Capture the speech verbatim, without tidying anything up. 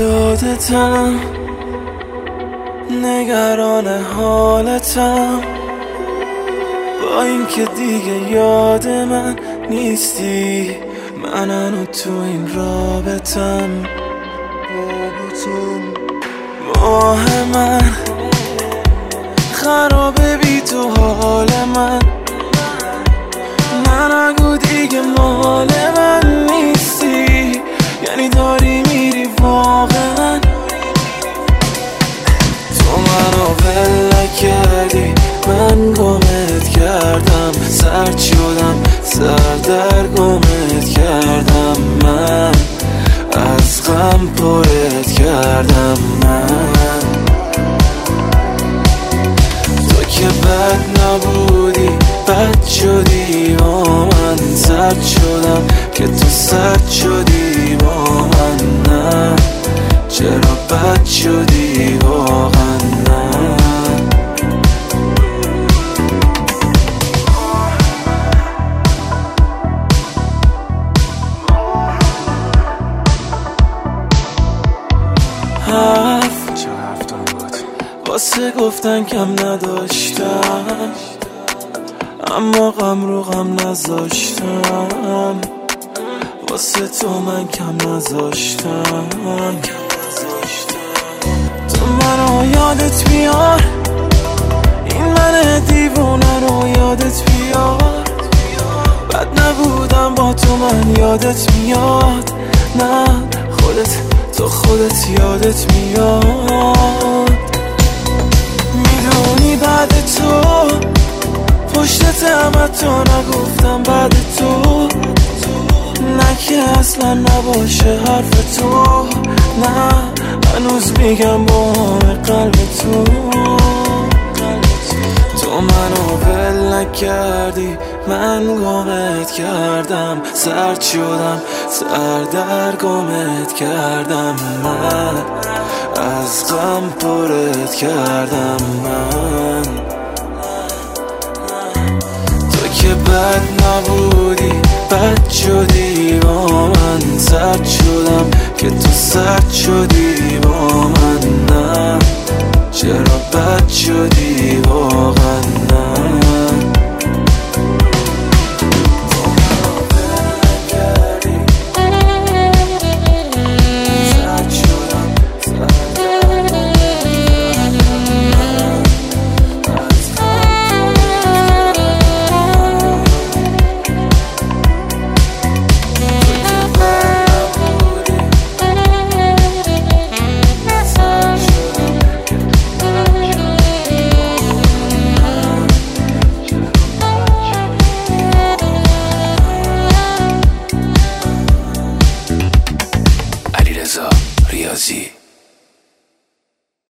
یادتم، نگران حالتم، با اینکه دیگه یاد من نیستی. من هنوز تو این رابطم، ماه من خرابه بی تو حال من. نه نگو دیگه مال من نیستی، یعنی داری میری واقعا. تو منو ول نکردی، من گمت کردم، سرد شدم، سر در گمت کردم. من از غم پرت کردم. من تو که بد نبودی، بد شدی با من. سرد شدم که تو سرد شدی با من. نه چرا بد شدی واقعا. نه حرف چه حرف دارم باید واسه گفتن کم نداشتم، اما غم رو غم نذاشتم. واسه تو من کم نذاشتم. تو منو یادت بیار، این من دیوونه رو یادت بیار. بد نبودم با تو من یادت میاد. نه خودت، تو خودت یادت میاد. میدونی بعد تو پشتت همه تو نگفتم بعد تو. نه که اصلا نباشه حرف تو. نه هنوز میگم با همه قلب تو. تو منو ول نکردی، من گمت کردم، سرد شدم، سر در گمت کردم. من از غم پرت کردم. من تو که بد نبودی، بد شدی با من. سرد شدم که تو سرد شدی